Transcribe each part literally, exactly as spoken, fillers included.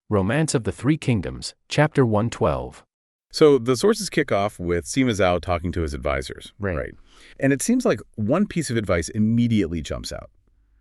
Romance of the Three Kingdoms, Chapter one twelve. So the sources kick off with Sima Zhao talking to his advisors. Right. And it seems like one piece of advice immediately jumps out.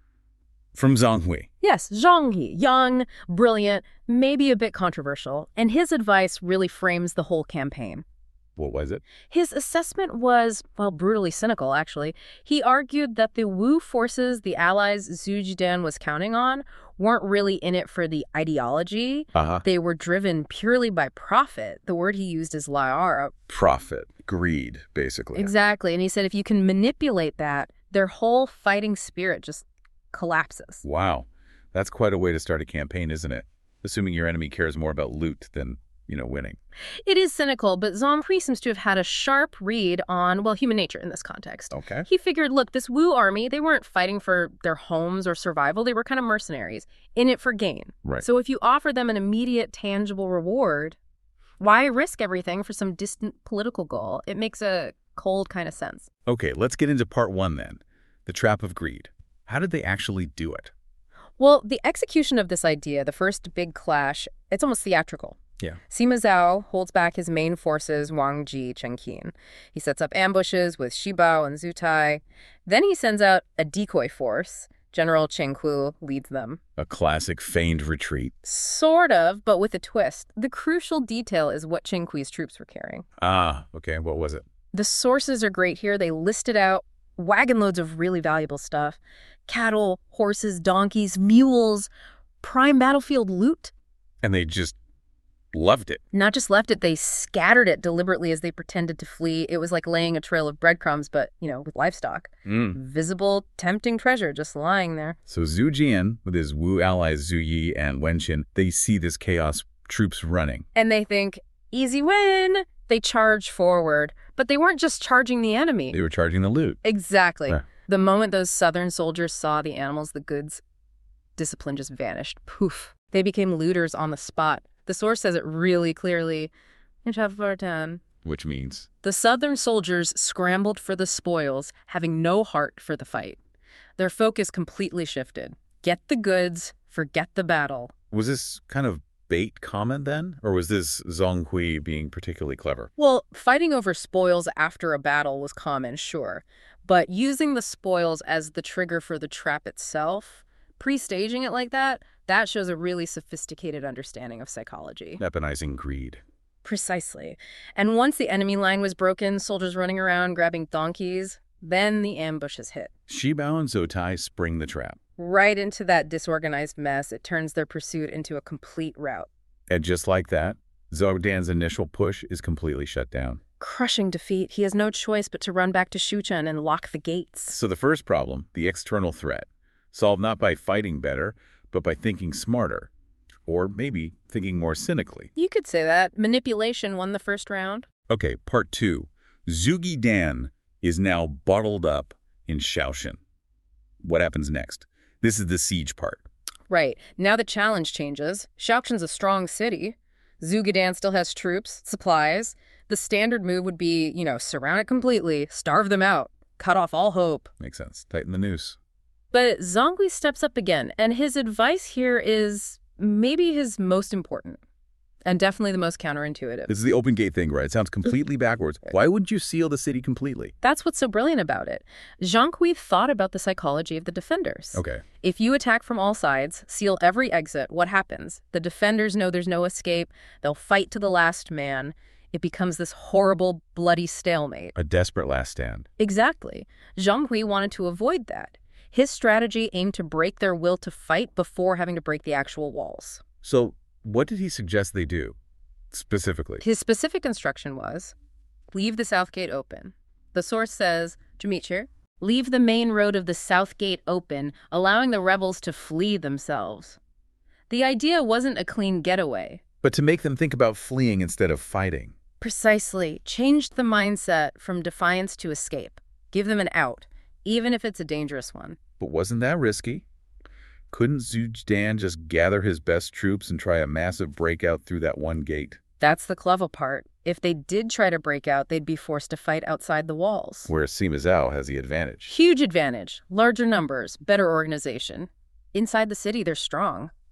From Zhang Hui. Yes, Zhang He, young, brilliant, maybe a bit controversial, and his advice really frames the whole campaign. What was it? His assessment was, well, brutally cynical, actually. He argued that the Wu forces the allies Zhu Jidan was counting on weren't really in it for the ideology. Uh-huh. They were driven purely by profit. The word he used is la'ara. Profit. Greed, basically. Exactly. And he said if you can manipulate that, their whole fighting spirit just collapses. Wow. That's quite a way to start a campaign, isn't it? Assuming your enemy cares more about loot than, you know, winning. It is cynical, but Zhang Hui seems to have had a sharp read on, well, human nature in this context. Okay. He figured, look, this Wu army, they weren't fighting for their homes or survival. They were kind of mercenaries, in it for gain. Right. So if you offer them an immediate, tangible reward, why risk everything for some distant political goal? It makes a cold kind of sense. Okay, let's get into part one then. The trap of greed. How did they actually do it? Well, the execution of this idea, the first big clash, it's almost theatrical. Yeah. Sima Zhao holds back his main forces, Wang Ji, Chen Qin. He sets up ambushes with Xi Bao and Zhu Tai. Then he sends out a decoy force. General Chen Ku leads them. A classic feigned retreat. Sort of, but with a twist. The crucial detail is what Chen Kui's troops were carrying. Ah, okay. What was it? The sources are great here. They listed out wagon loads of really valuable stuff. Cattle, horses, donkeys, mules, prime battlefield loot. And they just loved it. Not just left it, they scattered it deliberately as they pretended to flee. It was like laying a trail of breadcrumbs, but, you know, with livestock. Mm. Visible, tempting treasure just lying there. So Zhu Jian, with his Wu allies Zhu Yi and Wen Qin, they see this chaos, troops running. And they think, easy win. They charge forward. But they weren't just charging the enemy. They were charging the loot. Exactly. Yeah. The moment those southern soldiers saw the animals, the goods, discipline just vanished. Poof. They became looters on the spot. The source says it really clearly in chapter ten. Which means? The southern soldiers scrambled for the spoils, having no heart for the fight. Their focus completely shifted. Get the goods, forget the battle. Was this kind of bait comment then? Or was this Zhang Hui being particularly clever? Well, fighting over spoils after a battle was common, sure. But using the spoils as the trigger for the trap itself, pre-staging it like that, that shows a really sophisticated understanding of psychology. Weaponizing greed. Precisely. And once the enemy line was broken, soldiers running around grabbing donkeys, then the ambushes hit. Xi Bao and Zhou Tai spring the trap. Right into that disorganized mess, it turns their pursuit into a complete rout. And just like that, Zhou Dan's initial push is completely shut down. Crushing defeat. He has no choice but to run back to Shuchen and lock the gates. So the first problem, the external threat, solved not by fighting better, but by thinking smarter. Or maybe thinking more cynically. You could say that. Manipulation won the first round. Okay, part two. Zhuge Dan is now bottled up in Shaoxing. What happens next? This is the siege part. Right. Now the challenge changes. Shaoxing's a strong city. Zhuge Dan still has troops, supplies. The standard move would be, you know, surround it completely, starve them out, cut off all hope. Makes sense. Tighten the noose. But Zhang Hui steps up again, and his advice here is maybe his most important, and definitely the most counterintuitive. This is the open gate thing, right? It sounds completely backwards. Why wouldn't you seal the city completely? That's what's so brilliant about it. Zhang Hui thought about the psychology of the defenders. Okay. If you attack from all sides, seal every exit, what happens? The defenders know there's no escape. They'll fight to the last man. It becomes this horrible, bloody stalemate. A desperate last stand. Exactly. Zhang Hui wanted to avoid that. His strategy aimed to break their will to fight before having to break the actual walls. So what did he suggest they do, specifically? His specific instruction was, leave the south gate open. The source says, Dmitri, leave the main road of the south gate open, allowing the rebels to flee themselves. The idea wasn't a clean getaway. But to make them think about fleeing instead of fighting. Precisely. Changed the mindset from defiance to escape. Give them an out, even if it's a dangerous one. But wasn't that risky? Couldn't Zhu Dan just gather his best troops and try a massive breakout through that one gate? That's the clever part. If they did try to break out, they'd be forced to fight outside the walls. Whereas Sima Zhao has the advantage. Huge advantage. Larger numbers, better organization. Inside the city, they're strong.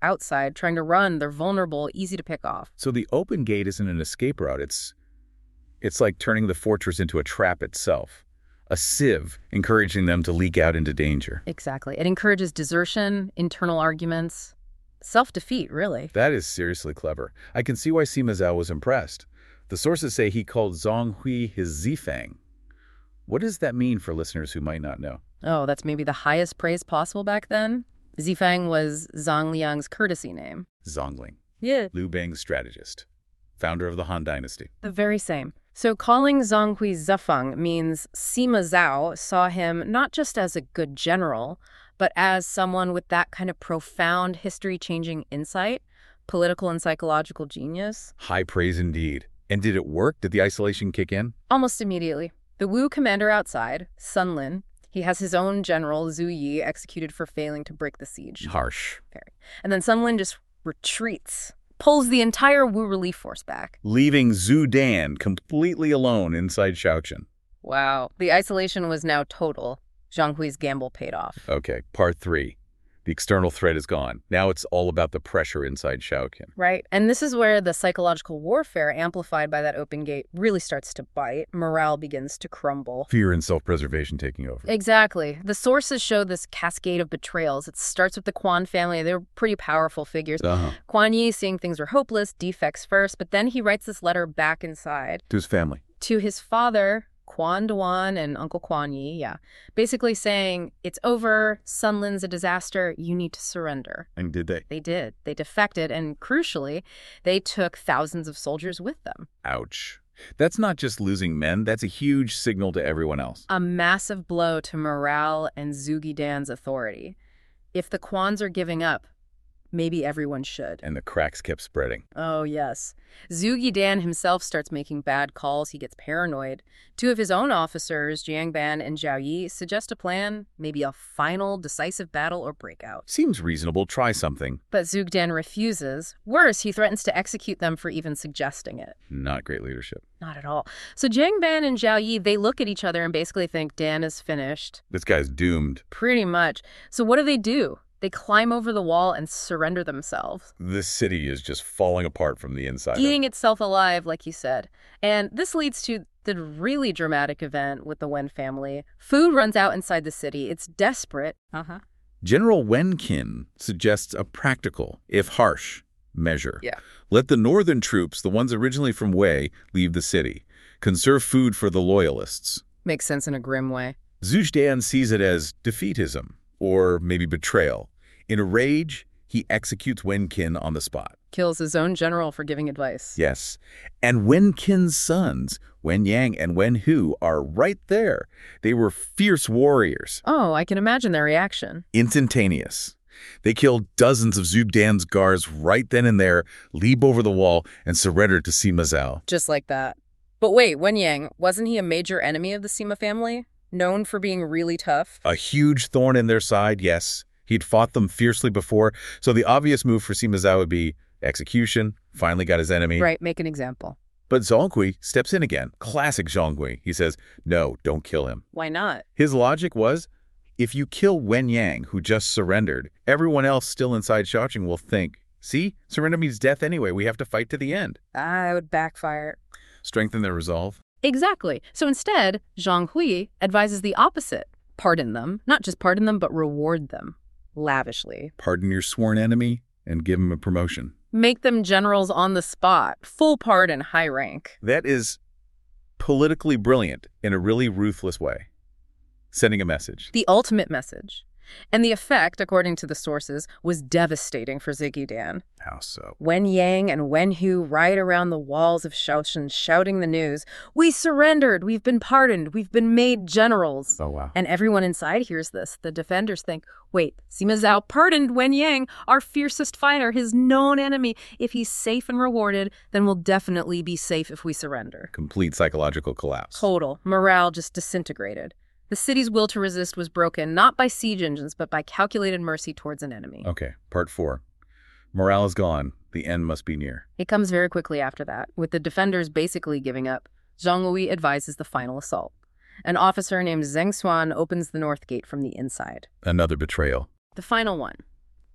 outside, trying to run. They're vulnerable, easy to pick off. So the open gate isn't an escape route. It's, it's like turning the fortress into a trap itself. A sieve, encouraging them to leak out into danger. Exactly. It encourages desertion, internal arguments, self-defeat, really. That is seriously clever. I can see why Sima Zhao was impressed. The sources say he called Zhang Hui his Zifang. What does that mean for listeners who might not know? Oh, that's maybe the highest praise possible back then? Zifang was Zhang Liang's courtesy name. Zongling. Yeah. Liu Bang's strategist. Founder of the Han Dynasty. The very same. So calling Zhang Hui Zifang means Sima Zhao saw him not just as a good general, but as someone with that kind of profound history-changing insight, political and psychological genius. High praise indeed. And did it work? Did the isolation kick in? Almost immediately. The Wu commander outside, Sun Lin, he has his own general, Zhu Yi, executed for failing to break the siege. Harsh. Very. And then Sun Lin just retreats, pulls the entire Wu relief force back. Leaving Zhu Dan completely alone inside Shaoqing. Wow. The isolation was now total. Zhang Hui's gamble paid off. Okay, part three. The external threat is gone. Now it's all about the pressure inside Shaoqing. Right. And this is where the psychological warfare amplified by that open gate really starts to bite. Morale begins to crumble. Fear and self-preservation taking over. Exactly. The sources show this cascade of betrayals. It starts with the Quan family. They're pretty powerful figures. Uh-huh. Quan Yi seeing things were hopeless, defects first, but then he writes this letter back inside. To his family. To his father, Quan Duan, and Uncle Quan Yi, yeah. Basically saying, it's over, Sun Lin's a disaster, you need to surrender. And did they? They did. They defected, and crucially, they took thousands of soldiers with them. Ouch. That's not just losing men, that's a huge signal to everyone else. A massive blow to morale and Zhuge Dan's authority. If the Quans are giving up, maybe everyone should. And the cracks kept spreading. Oh, yes. Zhuge Dan himself starts making bad calls. He gets paranoid. Two of his own officers, Jiang Ban and Zhao Yi, suggest a plan, maybe a final, decisive battle or breakout. Seems reasonable. Try something. But Zhuge Dan refuses. Worse, he threatens to execute them for even suggesting it. Not great leadership. Not at all. So Jiang Ban and Zhao Yi, they look at each other and basically think Dan is finished. This guy's doomed. Pretty much. So what do they do? They climb over the wall and surrender themselves. This city is just falling apart from the inside. Eating itself alive, like you said. And this leads to the really dramatic event with the Wen family. Food runs out inside the city. It's desperate. Uh-huh. General Wen Qin suggests a practical, if harsh, measure. Yeah. Let the northern troops, the ones originally from Wei, leave the city. Conserve food for the loyalists. Makes sense in a grim way. Zhuge Dan sees it as defeatism, or maybe betrayal. In a rage, he executes Wen Qin on the spot. Kills his own general for giving advice. Yes. And Wen Qin's sons, Wen Yang and Wen Hu, are right there. They were fierce warriors. Oh, I can imagine their reaction. Instantaneous. They killed dozens of Zhuge Dan's guards right then and there, leap over the wall, and surrender to Sima Zhao. Just like that. But wait, Wen Yang, wasn't he a major enemy of the Sima family? Known for being really tough? A huge thorn in their side, yes. He'd fought them fiercely before, so the obvious move for Sima Zhao would be execution, finally got his enemy. Right, make an example. But Zhonghui steps in again. Classic Zhonghui. He says, no, don't kill him. Why not? His logic was, if you kill Wen Yang, who just surrendered, everyone else still inside Shaoqing will think, see, surrender means death anyway, we have to fight to the end. Ah, it would backfire. Strengthen their resolve. Exactly. So instead, Zhang Hui advises the opposite. Pardon them. Not just pardon them, but reward them. Lavishly. Pardon your sworn enemy and give him a promotion. Make them generals on the spot. Full pardon, high rank. That is politically brilliant in a really ruthless way. Sending a message. The ultimate message. And the effect, according to the sources, was devastating for Zhuge Dan. How so? Wen Yang and Wen Hu ride around the walls of Shaoqing shouting the news. We surrendered. We've been pardoned. We've been made generals. Oh, wow. And everyone inside hears this. The defenders think, wait, Sima Zhao pardoned Wen Yang, our fiercest fighter, his known enemy. If he's safe and rewarded, then we'll definitely be safe if we surrender. Complete psychological collapse. Total. Morale just disintegrated. The city's will to resist was broken, not by siege engines, but by calculated mercy towards an enemy. Okay, part four. Morale is gone. The end must be near. It comes very quickly after that, with the defenders basically giving up. Zhang Hui advises the final assault. An officer named Zheng Xuan opens the north gate from the inside. Another betrayal. The final one.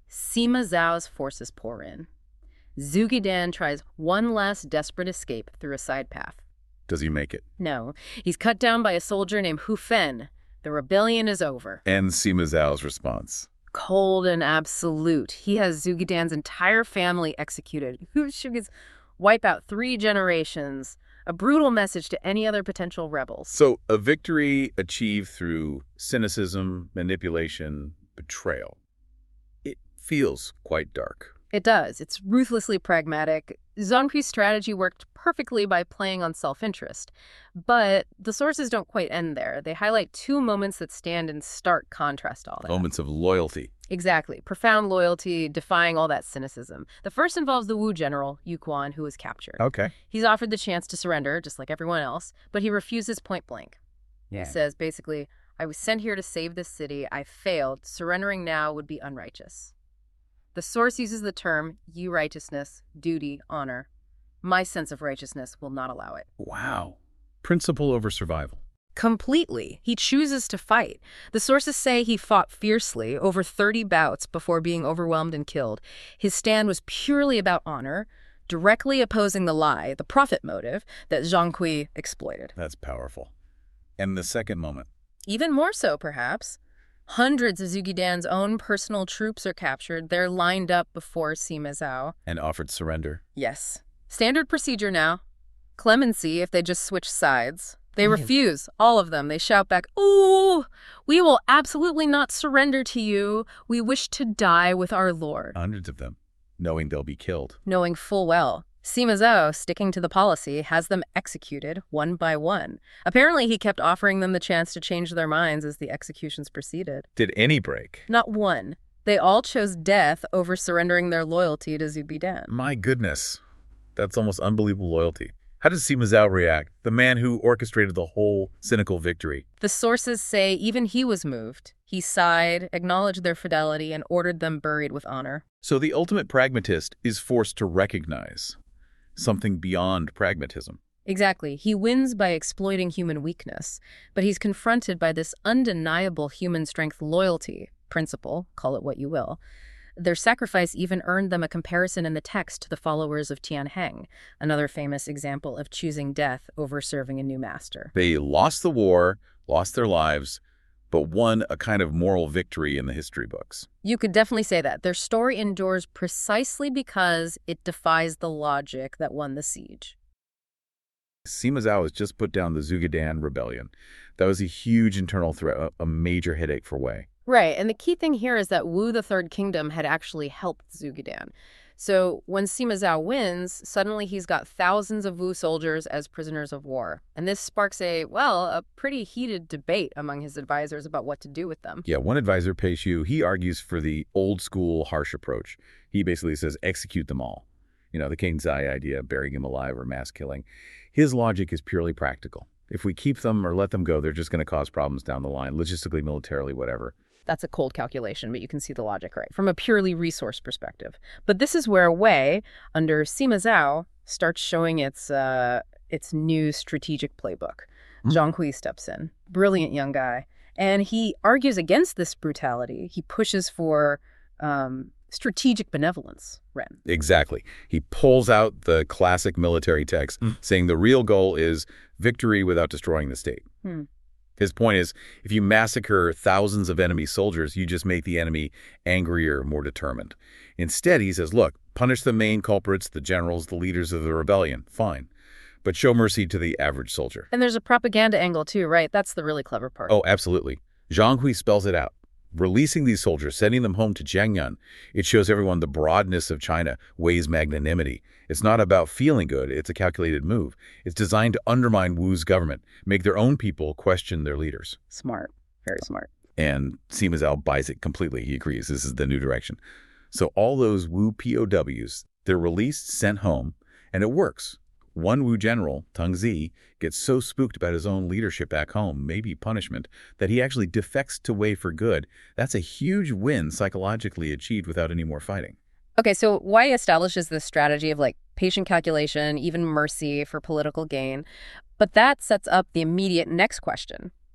Sima Zhao's forces pour in. Zhuge Dan tries one last desperate escape through a side path. Does he make it? No, he's cut down by a soldier named Hu Fen. The rebellion is over. And Sima Zhao's response? Cold and absolute. He has Zhuge Dan's entire family executed. Hu Shuge's wipe out three generations. A brutal message to any other potential rebels. So a victory achieved through cynicism, manipulation, betrayal. It feels quite dark. It does. It's ruthlessly pragmatic. Zhang Hui's strategy worked perfectly by playing on self-interest. But the sources don't quite end there. They highlight two moments that stand in stark contrast to all that. Moments of loyalty. Exactly. Profound loyalty, defying all that cynicism. The first involves the Wu general, Yu Quan, who was captured. Okay. He's offered the chance to surrender, just like everyone else, but he refuses point blank. Yeah. He says, basically, I was sent here to save this city. I failed. Surrendering now would be unrighteous. The source uses the term "you righteousness, duty, honor." My sense of righteousness will not allow it. Wow. Principle over survival. Completely. He chooses to fight. The sources say he fought fiercely over thirty bouts before being overwhelmed and killed. His stand was purely about honor, directly opposing the lie, the profit motive, that Zhang Hui exploited. That's powerful. And the second moment? Even more so, perhaps. Hundreds of Zhuge Dan's own personal troops are captured. They're lined up before Sima Zhao. And offered surrender? Yes. Standard procedure now. Clemency if they just switch sides. They refuse, all of them. They shout back, "Ooh, we will absolutely not surrender to you. We wish to die with our lord." Hundreds of them, knowing they'll be killed. Knowing full well. Sima Zhao, sticking to the policy, has them executed one by one. Apparently, he kept offering them the chance to change their minds as the executions proceeded. Did any break? Not one. They all chose death over surrendering their loyalty to Zhuge Dan. My goodness. That's almost unbelievable loyalty. How did Sima Zhao react, the man who orchestrated the whole cynical victory? The sources say even he was moved. He sighed, acknowledged their fidelity, and ordered them buried with honor. So the ultimate pragmatist is forced to recognize something beyond pragmatism. Exactly. He wins by exploiting human weakness, but he's confronted by this undeniable human strength loyalty principle, call it what you will. Their sacrifice even earned them a comparison in the text to the followers of Tian Heng, another famous example of choosing death over serving a new master. They lost the war, lost their lives, but won a kind of moral victory in the history books. You could definitely say that. Their story endures precisely because it defies the logic that won the siege. Sima Zhao has just put down the Zhuge Dan rebellion. That was a huge internal threat, a major headache for Wei. Right, and the key thing here is that Wu, the Third Kingdom, had actually helped Zhuge Dan. So when Sima Zhao wins, suddenly he's got thousands of Wu soldiers as prisoners of war. And this sparks a, well, a pretty heated debate among his advisors about what to do with them. Yeah, one advisor, Pei Xiu, he argues for the old-school, harsh approach. He basically says, execute them all. You know, the King Zai idea, burying him alive or mass killing. His logic is purely practical. If we keep them or let them go, they're just going to cause problems down the line, logistically, militarily, whatever. That's a cold calculation, but you can see the logic, right, from a purely resource perspective. But this is where Wei, under Sima Zhao, starts showing its uh, its new strategic playbook. Mm. Zhang Hui steps in, brilliant young guy, and he argues against this brutality. He pushes for um, strategic benevolence, Ren. Exactly. He pulls out the classic military text, mm. saying the real goal is victory without destroying the state. Hmm. His point is, if you massacre thousands of enemy soldiers, you just make the enemy angrier, more determined. Instead, he says, look, punish the main culprits, the generals, the leaders of the rebellion, fine. But show mercy to the average soldier. And there's a propaganda angle too, right? That's the really clever part. Oh, absolutely. Zhang Hui spells it out. Releasing these soldiers, sending them home to Jiangnan, it shows everyone the broadness of China, Wei's magnanimity. It's not about feeling good, it's a calculated move. It's designed to undermine Wu's government, make their own people question their leaders. Smart. Very smart. And Sima Zhao buys it completely. He agrees this is the new direction. So all those Wu P O Ws, they're released, sent home, and it works. One Wu general, Teng Zi, gets so spooked about his own leadership back home, maybe punishment, that he actually defects to Wei for good. That's a huge win psychologically achieved without any more fighting. Okay, so Wei establishes this strategy of like patient calculation, even mercy for political gain. But that sets up the immediate next question.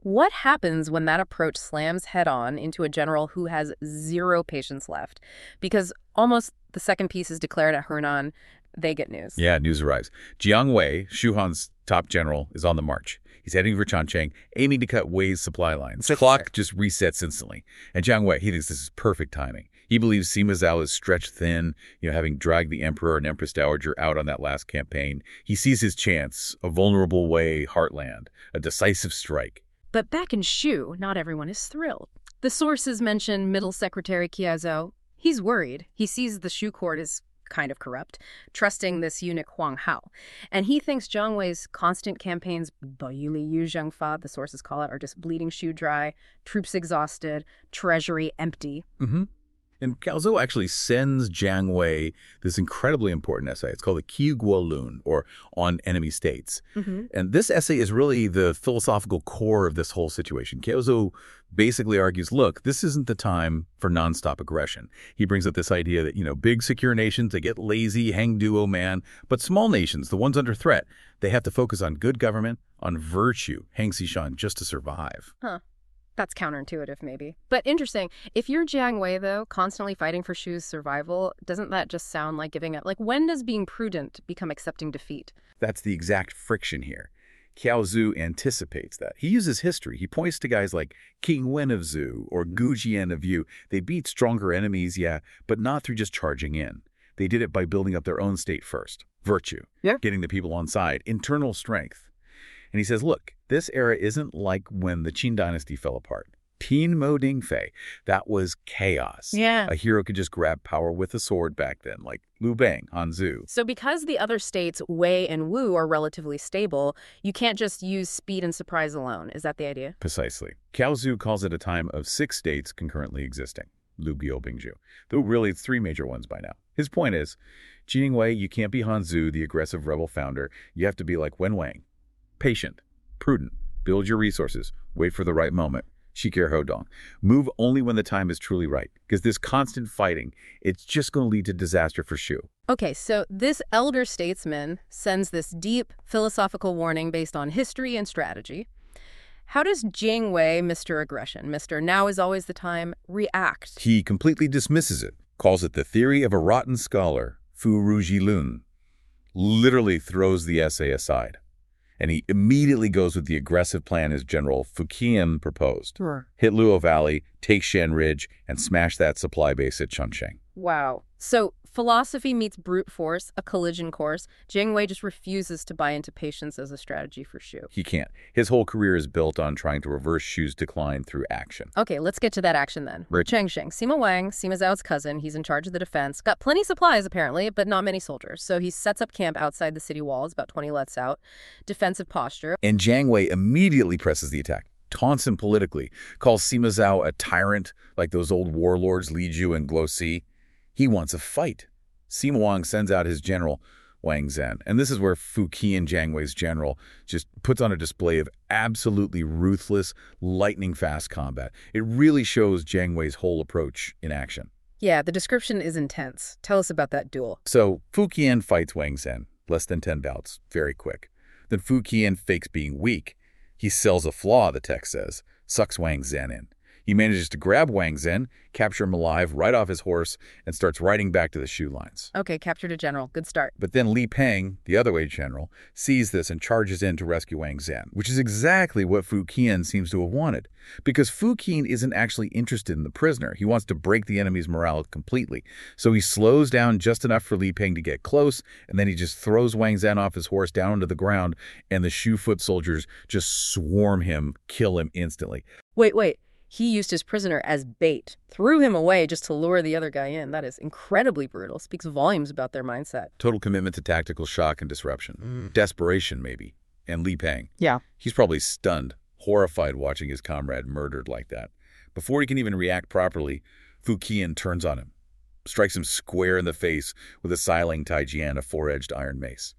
What happens when that approach slams head-on into a general who has zero patience left? Because almost the second piece is declared at Henan, they get news. Yeah, news arrives. Jiang Wei, Shu Han's top general, is on the march. He's heading for Changcheng, aiming to cut Wei's supply lines. The clock just resets instantly. And Jiang Wei, he thinks this is perfect timing. He believes Sima Zhao is stretched thin, you know, having dragged the emperor and empress dowager out on that last campaign. He sees his chance, a vulnerable Wei heartland, a decisive strike. But back in Shu, not everyone is thrilled. The sources mention Middle Secretary Qia Zhou. He's worried. He sees the Shu court is kind of corrupt, trusting this eunuch Huang Hao. And he thinks Jiang Wei's constant campaigns, Baili Yu Zhengfa, the sources call it, are just bleeding Shu dry, troops exhausted, treasury empty. Mm-hmm. And Cao Zhou actually sends Jiang Wei this incredibly important essay. It's called the Qi Guo Lun, or On Enemy States. Mm-hmm. And this essay is really the philosophical core of this whole situation. Cao Zhou basically argues, look, this isn't the time for nonstop aggression. He brings up this idea that, you know, big secure nations, they get lazy, hang duo man, but small nations, the ones under threat, they have to focus on good government, on virtue, hang Xishan, just to survive. Huh. That's counterintuitive, maybe. But interesting. If you're Jiang Wei, though, constantly fighting for Shu's survival, doesn't that just sound like giving up? Like, when does being prudent become accepting defeat? That's the exact friction here. Cao Zhu anticipates that. He uses history. He points to guys like King Wen of Zhu or Gu Jian of Yu. They beat stronger enemies, yeah, but not through just charging in. They did it by building up their own state first. Virtue. Yeah. Getting the people on side. Internal strength. And he says, look, this era isn't like when the Qin dynasty fell apart. Pin Mo Ding Fei, that was chaos. Yeah. A hero could just grab power with a sword back then, like Liu Bang, Han Zu. So because the other states, Wei and Wu, are relatively stable, you can't just use speed and surprise alone. Is that the idea? Precisely. Cao Zhu calls it a time of six states concurrently existing. Lu Biao Bingzhu. Though really it's three major ones by now. His point is, Jing Wei, you can't be Han Zu, the aggressive rebel founder. You have to be like Wen Wang. Patient, prudent, build your resources, wait for the right moment. Shikir Hodong. Move only when the time is truly right, because this constant fighting, it's just going to lead to disaster for Shu. Okay, so this elder statesman sends this deep philosophical warning based on history and strategy. How does Jiang Wei, Mister Aggression, Mister Now is always the time, react? He completely dismisses it, calls it the theory of a rotten scholar, Fu Ruji Lun, literally throws the essay aside. And he immediately goes with the aggressive plan his general Fuqian proposed. Sure. Hit Luo Valley, take Shen Ridge, and smash that supply base at Changcheng. Wow. So philosophy meets brute force, a collision course. Jiang Wei just refuses to buy into patience as a strategy for Shu. He can't. His whole career is built on trying to reverse Shu's decline through action. Okay, let's get to that action then. Right. Changsheng, Sima Wang, Sima Zhao's cousin, he's in charge of the defense. Got plenty supplies, apparently, but not many soldiers. So he sets up camp outside the city walls, about twenty lets out. Defensive posture. And Jiang Wei immediately presses the attack, taunts him politically, calls Sima Zhao a tyrant like those old warlords Li Ju and Guo Si. He wants a fight. Sima Wang sends out his general, Wang Zhen. And this is where Fuqian, Jiang Wei's general, just puts on a display of absolutely ruthless, lightning-fast combat. It really shows Jiang Wei's whole approach in action. Yeah, the description is intense. Tell us about that duel. So Fuqian fights Wang Zhen, less than ten bouts, very quick. Then Fuqian fakes being weak. He sells a flaw, the text says, sucks Wang Zhen in. He manages to grab Wang Zhen, capture him alive right off his horse, and starts riding back to the Shu lines. Okay, captured a general. Good start. But then Li Peng, the other Wei general, sees this and charges in to rescue Wang Zhen, which is exactly what Fuqian seems to have wanted. Because Fuqian isn't actually interested in the prisoner. He wants to break the enemy's morale completely. So he slows down just enough for Li Peng to get close, and then he just throws Wang Zhen off his horse down onto the ground, and the Shu foot soldiers just swarm him, kill him instantly. Wait, wait. He used his prisoner as bait, threw him away just to lure the other guy in. That is incredibly brutal. Speaks volumes about their mindset. Total commitment to tactical shock and disruption. Mm. Desperation, maybe. And Li Peng. Yeah. He's probably stunned, horrified watching his comrade murdered like that. Before he can even react properly, Fuqian turns on him, strikes him square in the face with a Siling Taijian, a four-edged iron mace.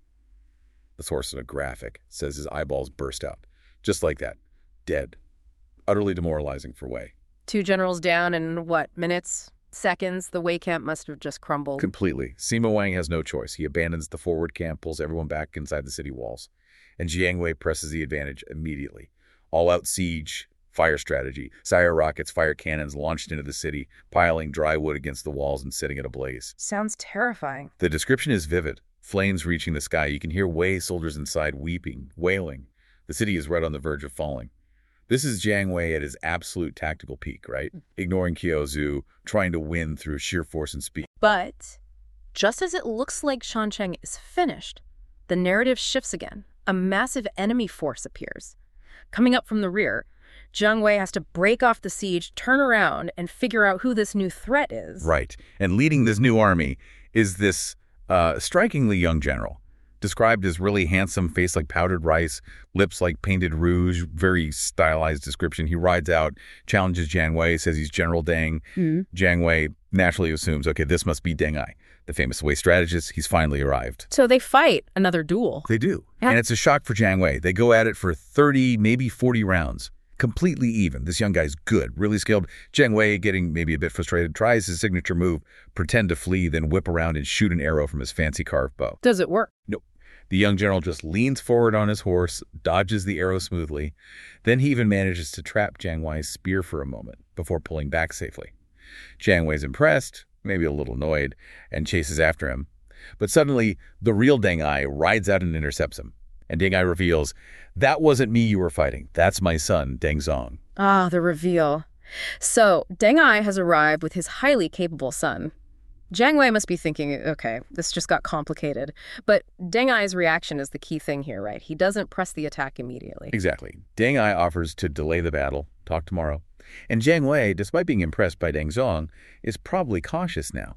The source of a graphic says his eyeballs burst out. Just like that. Dead. Utterly demoralizing for Wei. Two generals down in, what, minutes, seconds? The Wei camp must have just crumbled. Completely. Sima Wang has no choice. He abandons the forward camp, pulls everyone back inside the city walls. And Jiang Wei presses the advantage immediately. All-out siege, fire strategy. Sire rockets, fire cannons launched into the city, piling dry wood against the walls and setting it ablaze. Sounds terrifying. The description is vivid. Flames reaching the sky. You can hear Wei soldiers inside weeping, wailing. The city is right on the verge of falling. This is Jiang Wei at his absolute tactical peak, right? Ignoring Qiao Zhu, trying to win through sheer force and speed. But just as it looks like Shancheng is finished, the narrative shifts again. A massive enemy force appears. Coming up from the rear, Jiang Wei has to break off the siege, turn around, and figure out who this new threat is. Right. And leading this new army is this uh, strikingly young general, described as really handsome, face like powdered rice, lips like painted rouge, very stylized description. He rides out, challenges Jiang Wei, says he's General Deng. Mm. Jiang Wei naturally assumes, okay, this must be Deng Ai, the famous Wei strategist. He's finally arrived. So they fight another duel. They do. Yeah. And it's a shock for Jiang Wei. They go at it for thirty, maybe forty rounds. Completely even. This young guy's good, really skilled. Jiang Wei, getting maybe a bit frustrated, tries his signature move, pretend to flee, then whip around and shoot an arrow from his fancy carved bow. Does it work? Nope. The young general just leans forward on his horse, dodges the arrow smoothly. Then he even manages to trap Jiang Wei's spear for a moment before pulling back safely. Jiang Wei's impressed, maybe a little annoyed, and chases after him. But suddenly, the real Deng Ai rides out and intercepts him. And Deng Ai reveals, "That wasn't me you were fighting. That's my son, Deng Zong." Ah, the reveal. So Deng Ai has arrived with his highly capable son. Jiang Wei must be thinking, okay, this just got complicated. But Deng Ai's reaction is the key thing here, right? He doesn't press the attack immediately. Exactly. Deng Ai offers to delay the battle, talk tomorrow. And Jiang Wei, despite being impressed by Deng Zong, is probably cautious now.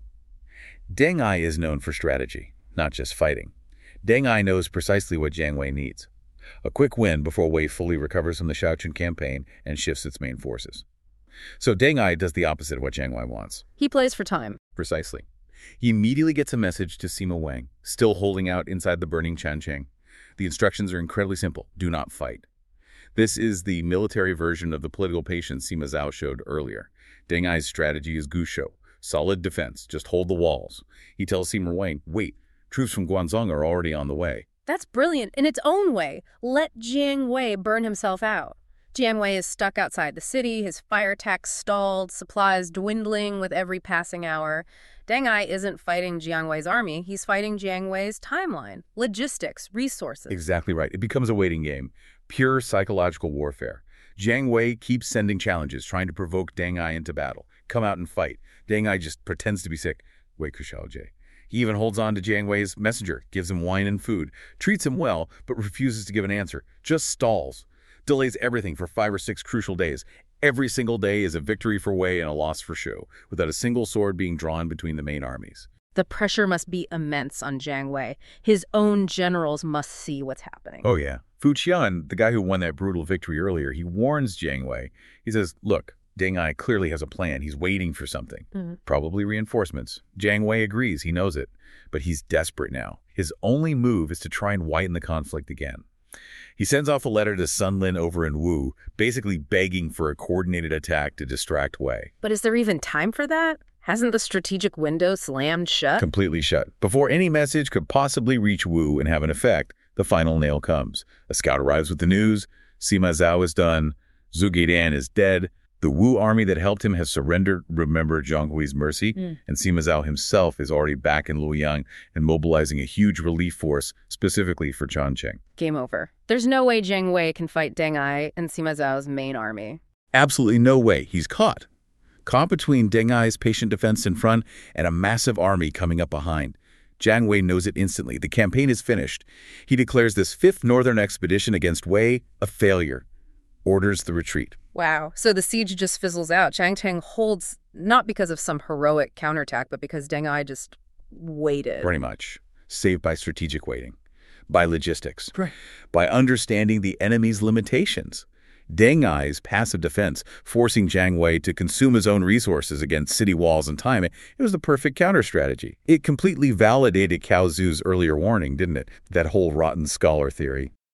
Deng Ai is known for strategy, not just fighting. Deng Ai knows precisely what Jiang Wei needs. A quick win before Wei fully recovers from the Shaochun campaign and shifts its main forces. So Deng Ai does the opposite of what Jiang Wei wants. He plays for time. Precisely. He immediately gets a message to Sima Wang, still holding out inside the burning Changcheng. The instructions are incredibly simple. Do not fight. This is the military version of the political patience Sima Zhao showed earlier. Deng Ai's strategy is Gushou, solid defense, just hold the walls. He tells Sima Wang, wait, troops from Guanzhong are already on the way. That's brilliant in its own way. Let Jiang Wei burn himself out. Jiang Wei is stuck outside the city, his fire attack stalled, supplies dwindling with every passing hour. Deng Ai isn't fighting Jiang Wei's army, he's fighting Jiang Wei's timeline, logistics, resources. Exactly right. It becomes a waiting game, pure psychological warfare. Jiang Wei keeps sending challenges, trying to provoke Deng Ai into battle. Come out and fight. Deng Ai just pretends to be sick. Wei Kushaojie. He even holds on to Jiang Wei's messenger, gives him wine and food, treats him well, but refuses to give an answer, just stalls. Delays everything for five or six crucial days. Every single day is a victory for Wei and a loss for Shu, without a single sword being drawn between the main armies. The pressure must be immense on Jiang Wei. His own generals must see what's happening. Oh, yeah. Fu Qian, the guy who won that brutal victory earlier, he warns Jiang Wei. He says, look, Deng Ai clearly has a plan. He's waiting for something. Mm-hmm. Probably reinforcements. Jiang Wei agrees. He knows it. But he's desperate now. His only move is to try and widen the conflict again. He sends off a letter to Sun Lin over in Wu, basically begging for a coordinated attack to distract Wei. But is there even time for that? Hasn't the strategic window slammed shut? Completely shut. Before any message could possibly reach Wu and have an effect, the final nail comes. A scout arrives with the news. Sima Zhao is done. Zhu Geidan is dead. The Wu army that helped him has surrendered. Remember Zhang Hui's mercy? Mm. And Sima Zhao himself is already back in Luoyang and mobilizing a huge relief force specifically for Changcheng. Game over. There's no way Jiang Wei can fight Deng Ai and Sima Zhao's main army. Absolutely no way. He's caught. Caught between Deng Ai's patient defense in front and a massive army coming up behind. Jiang Wei knows it instantly. The campaign is finished. He declares this fifth northern expedition against Wei a failure. Orders the retreat. Wow. So the siege just fizzles out. Changcheng holds not because of some heroic counterattack, but because Deng Ai just waited. Pretty much. Saved by strategic waiting. By logistics. Right. By understanding the enemy's limitations. Deng Ai's passive defense, forcing Jiang Wei to consume his own resources against city walls and time, it was the perfect counter strategy. It completely validated Qiao Zhu's earlier warning, didn't it? That whole rotten scholar theory.